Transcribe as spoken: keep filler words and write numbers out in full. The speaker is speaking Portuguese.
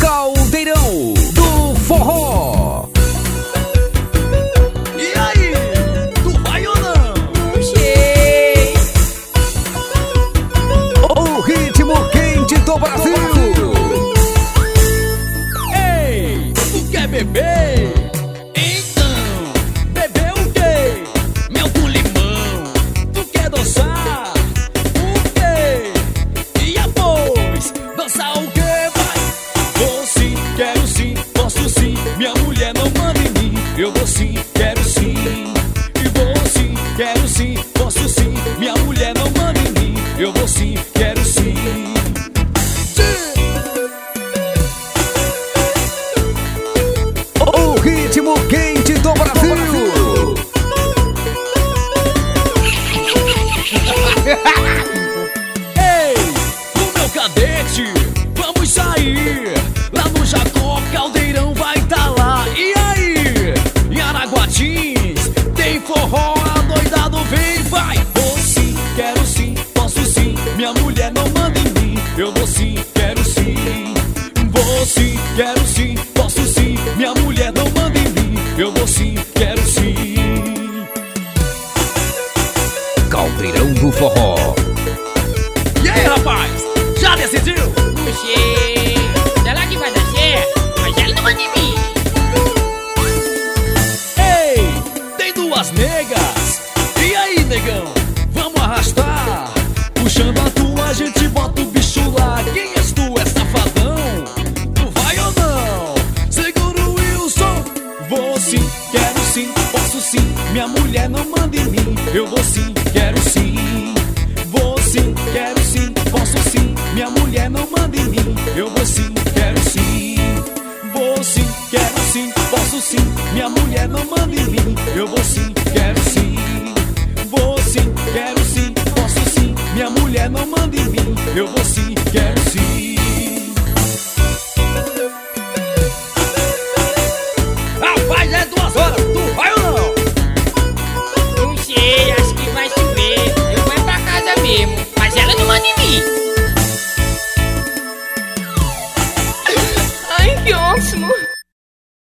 Caldeirão do Forró. E aí, tu vai ou não? Puxei. O ritmo quente do Brasil. Ei, tu quer beber? Então, beber o quê? Mel com limão. Tu quer dançar? O quê? E após, dançar o quê? Vai! Vou sim, quero sim, posso sim. Minha mulher não manda em mim. Eu vou sim, quero sim. E vou sim, quero sim, posso sim. Minha mulher não manda em mim. Eu vou sim, quero sim. O ritmo quente do Brasil. Ei, no meu cadete, vamos sair. Lá no Jacó, Caldeirão vai tá lá. E aí, em Araguatins, tem forró, adoidado vem, vai. Vou sim, quero sim, posso sim. Minha mulher não manda em mim. Eu vou sim, quero sim. Vou sim, quero sim, posso sim. Minha mulher não manda em mim. Eu vou sim, quero sim. Caldeirão do Forró. E aí, rapaz, já decidiu? Puxei. Será que vai dar certo? Mas ele não manda em mim. Ei, tem duas negas. E aí, negão? Vamos arrastar. Puxando a tua, a gente bota o bicho lá. Quem és tu, é safadão? Tu vai ou não? Segura o Wilson. Vou sim, quero sim, posso sim. Minha mulher não manda em mim. Eu vou sim, quero sim. Vou sim, quero sim, posso sim. Minha mulher não manda em mim. Eu vou sim, quero sim. Vou sim, quero sim, posso sim. Minha mulher não manda em mim. Eu vou sim, quero sim. Vou sim, quero sim, posso sim. Minha mulher não manda em mim. Eu vou sim, quero sim.